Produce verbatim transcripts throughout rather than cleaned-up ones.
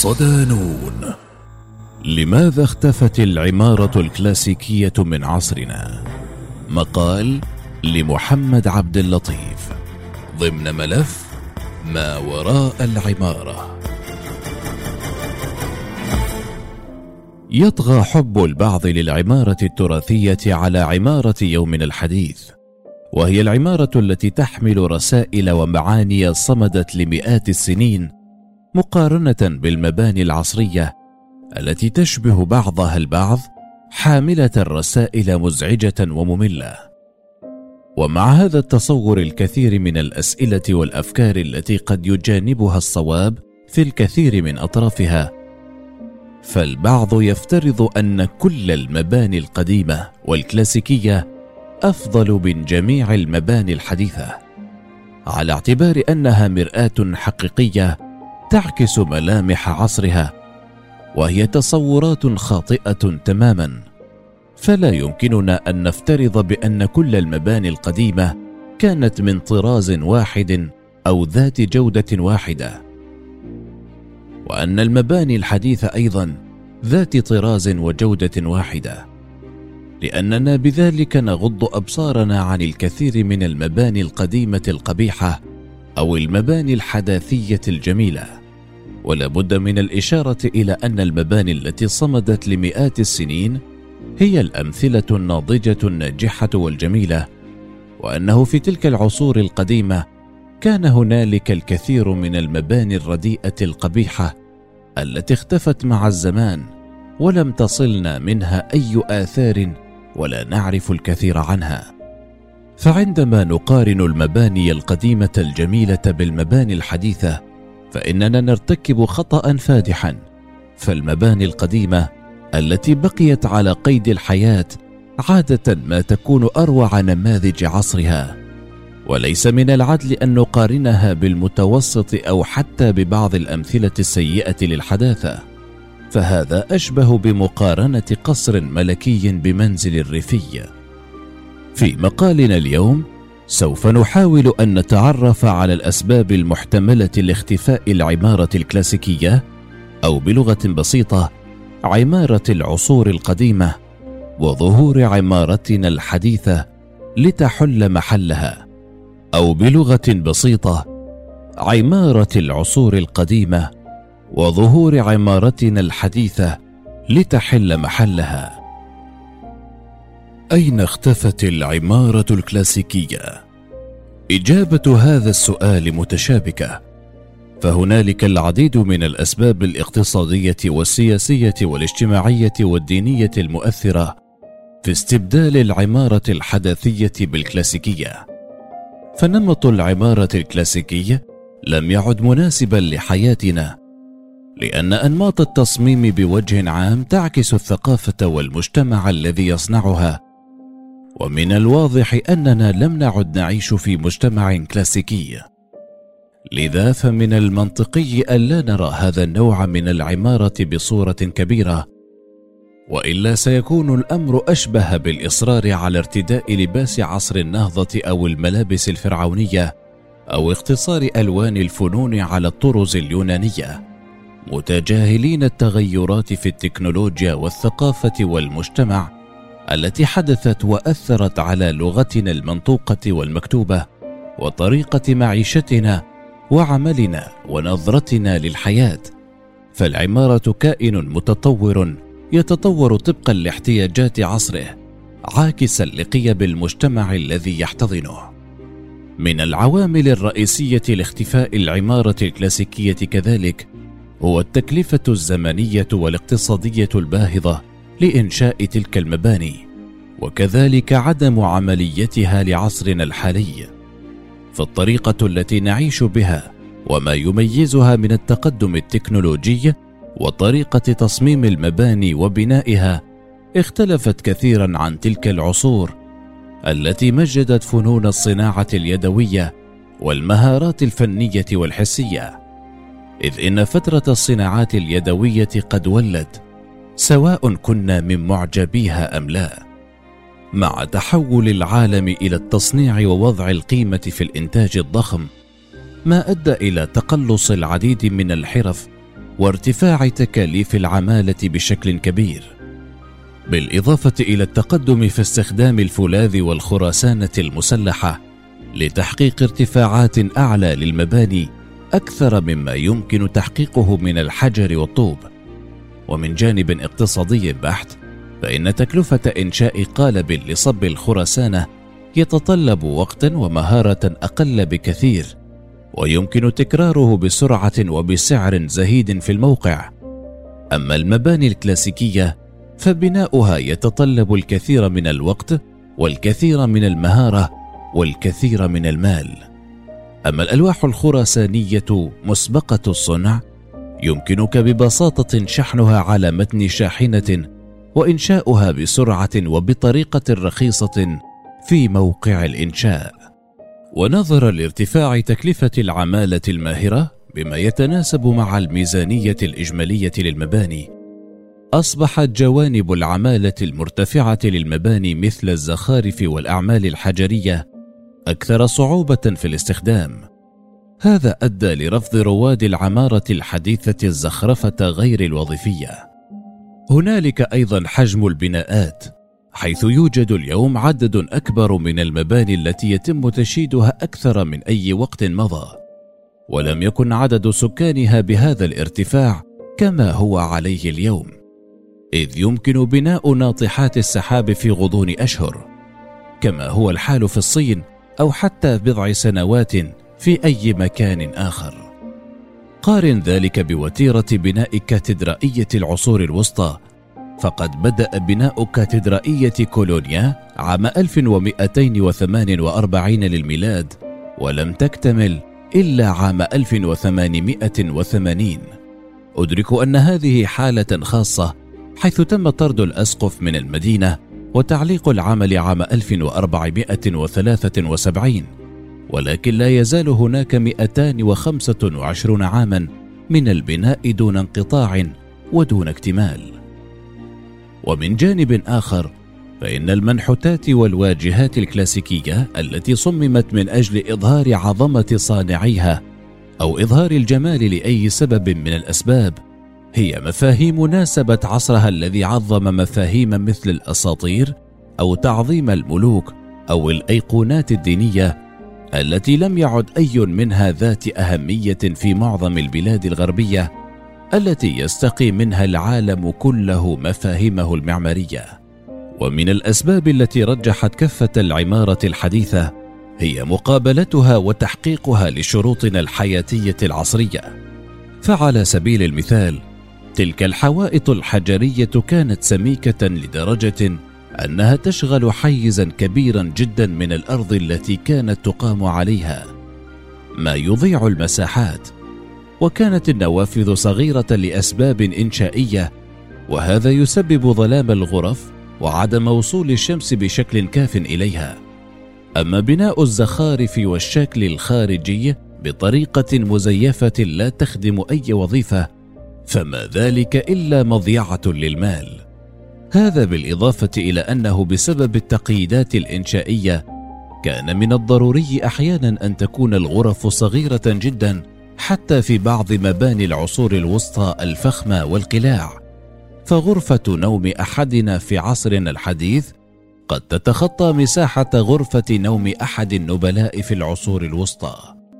صدانون. لماذا اختفت العمارة الكلاسيكية من عصرنا؟ مقال لمحمد عبد اللطيف ضمن ملف ما وراء العمارة. يطغى حب البعض للعمارة التراثية على عمارة يومنا الحديث، وهي العمارة التي تحمل رسائل ومعاني صمدت لمئات السنين، مقارنة بالمباني العصرية التي تشبه بعضها البعض حاملة رسائل مزعجة ومملة. ومع هذا التصور الكثير من الأسئلة والأفكار التي قد يجانبها الصواب في الكثير من أطرافها، فالبعض يفترض أن كل المباني القديمة والكلاسيكية أفضل من جميع المباني الحديثة، على اعتبار أنها مرآة حقيقية تعكس ملامح عصرها، وهي تصورات خاطئة تماما. فلا يمكننا أن نفترض بأن كل المباني القديمة كانت من طراز واحد أو ذات جودة واحدة، وأن المباني الحديثة أيضا ذات طراز وجودة واحدة، لأننا بذلك نغض أبصارنا عن الكثير من المباني القديمة القبيحة أو المباني الحداثية الجميلة. ولا بد من الإشارة إلى أن المباني التي صمدت لمئات السنين هي الأمثلة الناضجة الناجحة والجميلة، وأنه في تلك العصور القديمة كان هنالك الكثير من المباني الرديئة القبيحة التي اختفت مع الزمان ولم تصلنا منها أي آثار ولا نعرف الكثير عنها. فعندما نقارن المباني القديمة الجميلة بالمباني الحديثة فإننا نرتكب خطأ فادحا، فالمباني القديمة التي بقيت على قيد الحياة عادة ما تكون أروع نماذج عصرها، وليس من العدل أن نقارنها بالمتوسط أو حتى ببعض الأمثلة السيئة للحداثة، فهذا أشبه بمقارنة قصر ملكي بمنزل الريفي. في مقالنا اليوم سوف نحاول أن نتعرف على الأسباب المحتملة لاختفاء العمارة الكلاسيكية، أو بلغة بسيطة عمارة العصور القديمة، وظهور عمارتنا الحديثة لتحل محلها، أو بلغة بسيطة عمارة العصور القديمة وظهور عمارتنا الحديثة لتحل محلها. أين اختفت العمارة الكلاسيكية؟ إجابة هذا السؤال متشابكة، فهنالك العديد من الأسباب الاقتصادية والسياسية والاجتماعية والدينية المؤثرة في استبدال العمارة الحداثية بالكلاسيكية. فنمط العمارة الكلاسيكية لم يعد مناسبا لحياتنا، لأن أنماط التصميم بوجه عام تعكس الثقافة والمجتمع الذي يصنعها، ومن الواضح أننا لم نعد نعيش في مجتمع كلاسيكي. لذا فمن المنطقي ألا نرى هذا النوع من العمارة بصورة كبيرة، وإلا سيكون الأمر أشبه بالإصرار على ارتداء لباس عصر النهضة أو الملابس الفرعونية، أو اختصار ألوان الفنون على الطرز اليونانية، متجاهلين التغيرات في التكنولوجيا والثقافة والمجتمع التي حدثت وأثرت على لغتنا المنطوقة والمكتوبة وطريقة معيشتنا وعملنا ونظرتنا للحياة. فالعمارة كائن متطور يتطور طبقا لاحتياجات عصره، عاكسا لقيم المجتمع الذي يحتضنه. من العوامل الرئيسية لاختفاء العمارة الكلاسيكية كذلك هو التكلفة الزمنية والاقتصادية الباهظة لإنشاء تلك المباني، وكذلك عدم عمليتها لعصرنا الحالي. فالطريقة التي نعيش بها وما يميزها من التقدم التكنولوجي وطريقة تصميم المباني وبنائها اختلفت كثيرا عن تلك العصور التي مجدت فنون الصناعة اليدوية والمهارات الفنية والحسية، إذ إن فترة الصناعات اليدوية قد ولت، سواء كنا من معجبيها أم لا. مع تحول العالم إلى التصنيع ووضع القيمة في الإنتاج الضخم، ما أدى إلى تقلص العديد من الحرف وارتفاع تكاليف العمالة بشكل كبير، بالإضافة إلى التقدم في استخدام الفولاذ والخرسانة المسلحة لتحقيق ارتفاعات أعلى للمباني أكثر مما يمكن تحقيقه من الحجر والطوب. ومن جانب اقتصادي بحت، فإن تكلفة إنشاء قالب لصب الخرسانة يتطلب وقتا ومهارة أقل بكثير، ويمكن تكراره بسرعة وبسعر زهيد في الموقع. أما المباني الكلاسيكية فبناؤها يتطلب الكثير من الوقت والكثير من المهارة والكثير من المال. أما الألواح الخرسانية مسبقة الصنع يمكنك ببساطة شحنها على متن شاحنة وإنشاؤها بسرعة وبطريقة رخيصة في موقع الإنشاء. ونظرا لارتفاع تكلفة العمالة الماهرة بما يتناسب مع الميزانية الإجمالية للمباني، أصبحت جوانب العمالة المرتفعة للمباني مثل الزخارف والأعمال الحجرية أكثر صعوبة في الاستخدام. هذا أدى لرفض رواد العمارة الحديثة الزخرفة غير الوظيفية. هنالك أيضا حجم البناءات، حيث يوجد اليوم عدد أكبر من المباني التي يتم تشييدها أكثر من أي وقت مضى، ولم يكن عدد سكانها بهذا الارتفاع كما هو عليه اليوم، إذ يمكن بناء ناطحات السحاب في غضون أشهر كما هو الحال في الصين أو حتى بضع سنوات في أي مكان آخر. قارن ذلك بوتيرة بناء كاتدرائية العصور الوسطى، فقد بدأ بناء كاتدرائية كولونيا عام ألف ومئتين وثمان وأربعين للميلاد، ولم تكتمل إلا عام ألف وثمانمئة وثمانين. أدرك أن هذه حالة خاصة، حيث تم طرد الأسقف من المدينة وتعليق العمل عام ألف وأربعمئة وثلاثة وسبعين، ولكن لا يزال هناك مئتان وخمسة وعشرين عاما من البناء دون انقطاع ودون اكتمال. ومن جانب آخر، فإن المنحوتات والواجهات الكلاسيكية التي صممت من أجل إظهار عظمة صانعيها أو إظهار الجمال لأي سبب من الأسباب هي مفاهيم ناسبت عصرها الذي عظم مفاهيم مثل الأساطير أو تعظيم الملوك أو الأيقونات الدينية التي لم يعد أي منها ذات أهمية في معظم البلاد الغربية التي يستقي منها العالم كله مفاهيمه المعمارية. ومن الأسباب التي رجحت كفة العمارة الحديثة هي مقابلتها وتحقيقها لشروطنا الحياتية العصرية. فعلى سبيل المثال، تلك الحوائط الحجرية كانت سميكة لدرجة أنها تشغل حيزا كبيرا جدا من الأرض التي كانت تقام عليها، ما يضيع المساحات، وكانت النوافذ صغيرة لأسباب إنشائية، وهذا يسبب ظلام الغرف وعدم وصول الشمس بشكل كاف إليها. أما بناء الزخارف والشكل الخارجي بطريقة مزيفة لا تخدم أي وظيفة فما ذلك إلا مضيعة للمال. هذا بالإضافة إلى أنه بسبب التقييدات الإنشائية كان من الضروري أحيانا أن تكون الغرف صغيرة جدا حتى في بعض مباني العصور الوسطى الفخمة والقلاع، فغرفة نوم أحدنا في عصرنا الحديث قد تتخطى مساحة غرفة نوم أحد النبلاء في العصور الوسطى.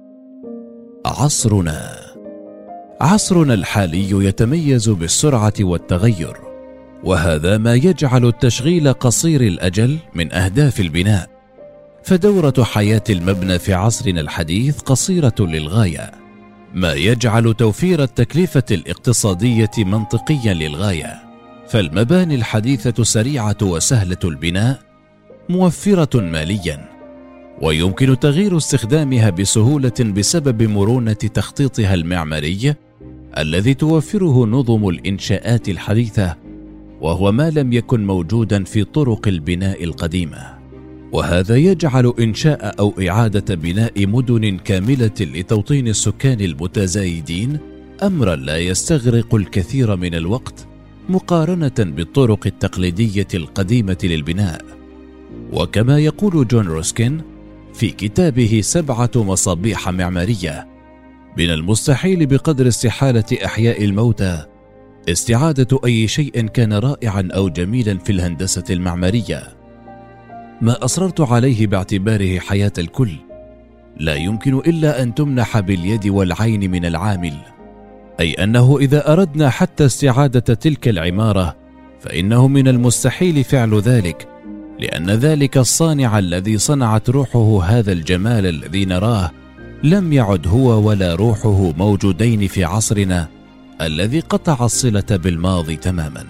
عصرنا عصرنا الحالي يتميز بالسرعة والتغير، وهذا ما يجعل التشغيل قصير الأجل من أهداف البناء، فدورة حياة المبنى في عصرنا الحديث قصيرة للغاية، ما يجعل توفير التكلفة الاقتصادية منطقيا للغاية. فالمباني الحديثة سريعة وسهلة البناء، موفرة ماليا، ويمكن تغيير استخدامها بسهولة بسبب مرونة تخطيطها المعماري الذي توفره نظم الإنشاءات الحديثة، وهو ما لم يكن موجودا في طرق البناء القديمة. وهذا يجعل إنشاء أو إعادة بناء مدن كاملة لتوطين السكان المتزايدين أمرا لا يستغرق الكثير من الوقت مقارنة بالطرق التقليدية القديمة للبناء. وكما يقول جون روسكين في كتابه سبعة مصابيح معمارية، من المستحيل بقدر استحالة إحياء الموتى استعادة أي شيء كان رائعا أو جميلا في الهندسة المعمارية. ما أصررت عليه باعتباره حياة الكل لا يمكن إلا أن تمنح باليد والعين من العامل، أي أنه إذا أردنا حتى استعادة تلك العمارة فإنه من المستحيل فعل ذلك، لأن ذلك الصانع الذي صنعت روحه هذا الجمال الذي نراه لم يعد هو ولا روحه موجودين في عصرنا الذي قطع الصلة بالماضي تماما.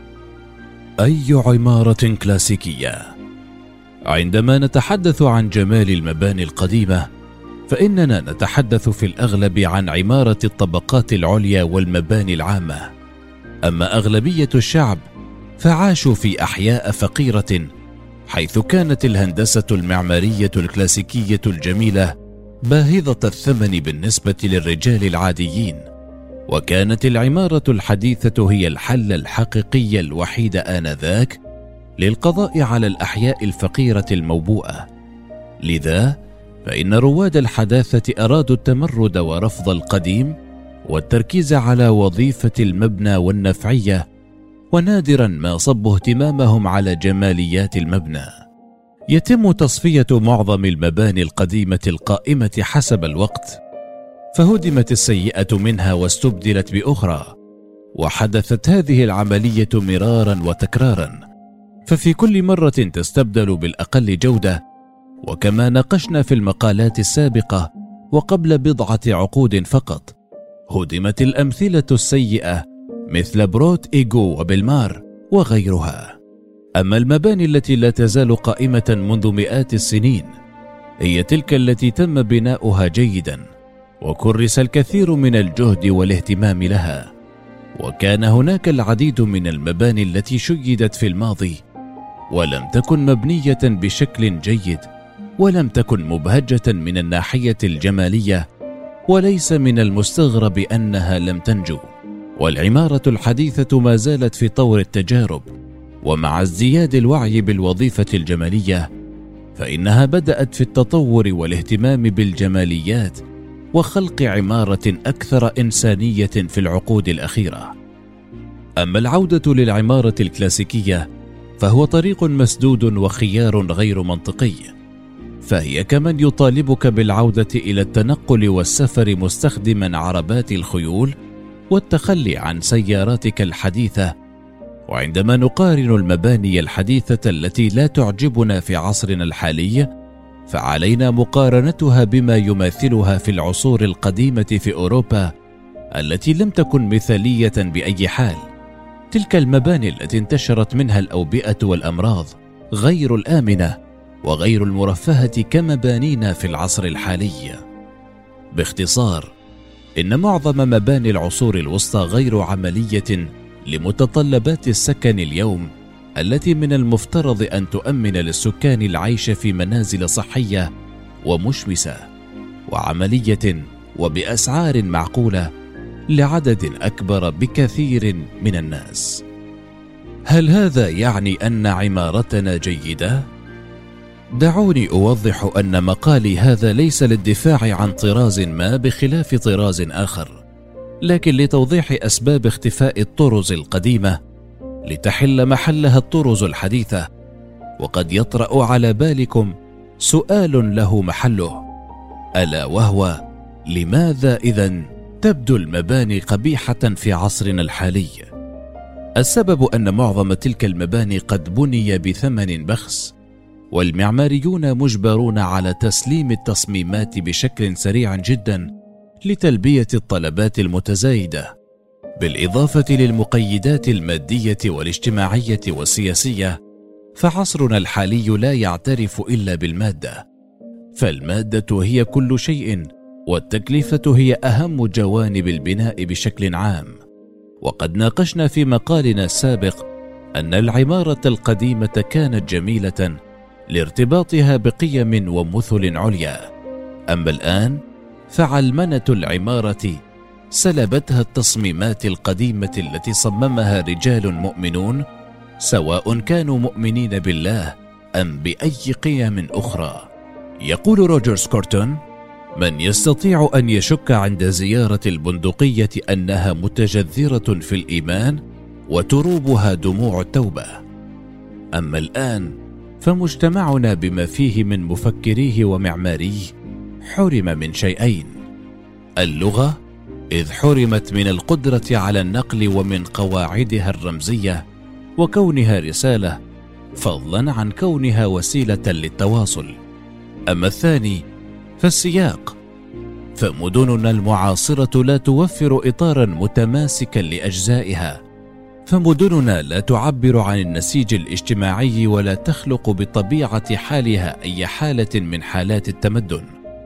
أي عمارة كلاسيكية. عندما نتحدث عن جمال المباني القديمة فإننا نتحدث في الأغلب عن عمارة الطبقات العليا والمباني العامة، أما أغلبية الشعب فعاشوا في أحياء فقيرة، حيث كانت الهندسة المعمارية الكلاسيكية الجميلة باهظة الثمن بالنسبة للرجال العاديين، وكانت العمارة الحديثة هي الحل الحقيقي الوحيد آنذاك للقضاء على الأحياء الفقيرة الموبوءة. لذا فإن رواد الحداثة أرادوا التمرد ورفض القديم والتركيز على وظيفة المبنى والنفعية، ونادرا ما صبوا اهتمامهم على جماليات المبنى. يتم تصفية معظم المباني القديمة القائمة حسب الوقت، فهدمت السيئة منها واستبدلت بأخرى، وحدثت هذه العملية مرارا وتكرارا، ففي كل مرة تستبدل بالأقل جودة. وكما ناقشنا في المقالات السابقة وقبل بضعة عقود فقط، هدمت الأمثلة السيئة مثل بروت إيغو وبلمار وغيرها. أما المباني التي لا تزال قائمة منذ مئات السنين هي تلك التي تم بناؤها جيدا وكرس الكثير من الجهد والاهتمام لها. وكان هناك العديد من المباني التي شيدت في الماضي ولم تكن مبنية بشكل جيد، ولم تكن مبهجة من الناحية الجمالية، وليس من المستغرب أنها لم تنجو. والعمارة الحديثة ما زالت في طور التجارب، ومع ازدياد الوعي بالوظيفة الجمالية فإنها بدأت في التطور والاهتمام بالجماليات وخلق عمارة أكثر إنسانية في العقود الأخيرة. أما العودة للعمارة الكلاسيكية فهو طريق مسدود وخيار غير منطقي، فهي كمن يطالبك بالعودة إلى التنقل والسفر مستخدما عربات الخيول والتخلي عن سياراتك الحديثة. وعندما نقارن المباني الحديثة التي لا تعجبنا في عصرنا الحالي فعلينا مقارنتها بما يماثلها في العصور القديمة في أوروبا التي لم تكن مثالية بأي حال. تلك المباني التي انتشرت منها الأوبئة والأمراض غير الآمنة وغير المرفهة كمبانينا في العصر الحالي. باختصار، إن معظم مباني العصور الوسطى غير عملية لمتطلبات السكن اليوم، التي من المفترض أن تؤمن للسكان العيش في منازل صحية ومشمسة وعملية وبأسعار معقولة لعدد أكبر بكثير من الناس. هل هذا يعني أن عمارتنا جيدة؟ دعوني أوضح أن مقالي هذا ليس للدفاع عن طراز ما بخلاف طراز آخر، لكن لتوضيح أسباب اختفاء الطرز القديمة لتحل محلها الطرز الحديثة. وقد يطرأ على بالكم سؤال له محله، ألا وهو: لماذا إذن تبدو المباني قبيحة في عصرنا الحالي؟ السبب أن معظم تلك المباني قد بني بثمن بخس، والمعماريون مجبرون على تسليم التصميمات بشكل سريع جدا لتلبية الطلبات المتزايدة، بالإضافة للمقيدات المادية والاجتماعية والسياسية. فعصرنا الحالي لا يعترف إلا بالمادة، فالمادة هي كل شيء، والتكلفة هي أهم جوانب البناء بشكل عام. وقد ناقشنا في مقالنا السابق أن العمارة القديمة كانت جميلة لارتباطها بقيم ومثل عليا، أما الآن فعلمنة العمارة سلبتها التصميمات القديمة التي صممها رجال مؤمنون، سواء كانوا مؤمنين بالله أم بأي قيم أخرى. يقول روجر سكورتون: من يستطيع أن يشك عند زيارة البندقية أنها متجذرة في الإيمان وتروبها دموع التوبة؟ أما الآن فمجتمعنا بما فيه من مفكريه ومعماريه حرم من شيئين: اللغة، إذ حرمت من القدرة على النقل ومن قواعدها الرمزية وكونها رسالة، فضلا عن كونها وسيلة للتواصل. أما الثاني فالسياق، فمدننا المعاصرة لا توفر إطارا متماسكا لأجزائها، فمدننا لا تعبر عن النسيج الاجتماعي ولا تخلق بطبيعة حالها أي حالة من حالات التمدن.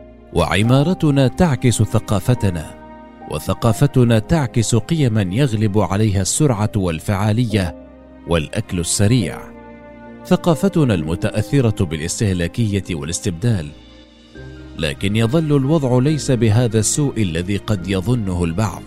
وعمارتنا تعكس ثقافتنا، وثقافتنا تعكس قيما يغلب عليها السرعة والفعالية والأكل السريع. ثقافتنا المتأثرة بالاستهلاكية والاستبدال. لكن يظل الوضع ليس بهذا السوء الذي قد يظنه البعض،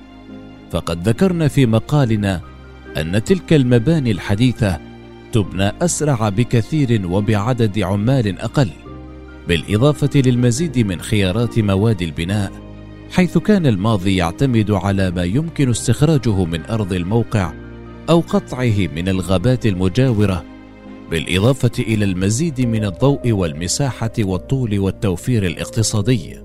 فقد ذكرنا في مقالنا أن تلك المباني الحديثة تبنى أسرع بكثير وبعدد عمال أقل، بالإضافة للمزيد من خيارات مواد البناء، حيث كان الماضي يعتمد على ما يمكن استخراجه من أرض الموقع أو قطعه من الغابات المجاورة، بالإضافة إلى المزيد من الضوء والمساحة والطول والتوفير الاقتصادي،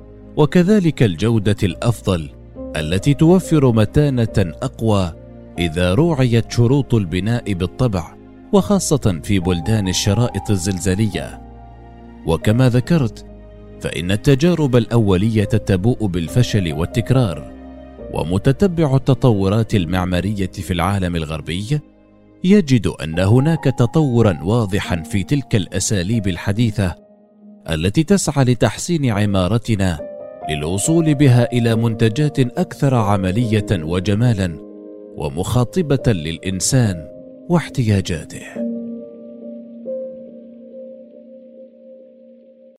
وكذلك الجودة الأفضل التي توفر متانة أقوى إذا روعيت شروط البناء بالطبع، وخاصة في بلدان الشرائط الزلزالية. وكما ذكرت، فإن التجارب الأولية تبوء بالفشل والتكرار، ومتتبع التطورات المعمارية في العالم الغربي يجد أن هناك تطورا واضحا في تلك الأساليب الحديثة التي تسعى لتحسين عمارتنا للوصول بها إلى منتجات أكثر عملية وجمالا ومخاطبة للإنسان واحتياجاته.